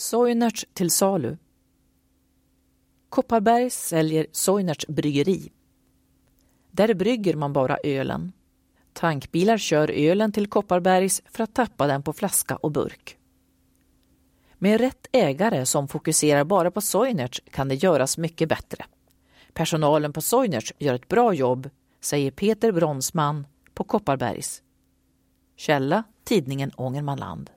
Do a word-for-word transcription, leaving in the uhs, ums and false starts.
Soinerts till salu. Kopparberg säljer Soinerts bryggeri. Där brygger man bara ölen. Tankbilar kör ölen till Kopparbergs för att tappa den på flaska och burk. Med rätt ägare som fokuserar bara på Soinerts kan det göras mycket bättre. Personalen på Soinerts gör ett bra jobb, säger Peter Bronsman på Kopparbergs. Källa: tidningen Ångermanland.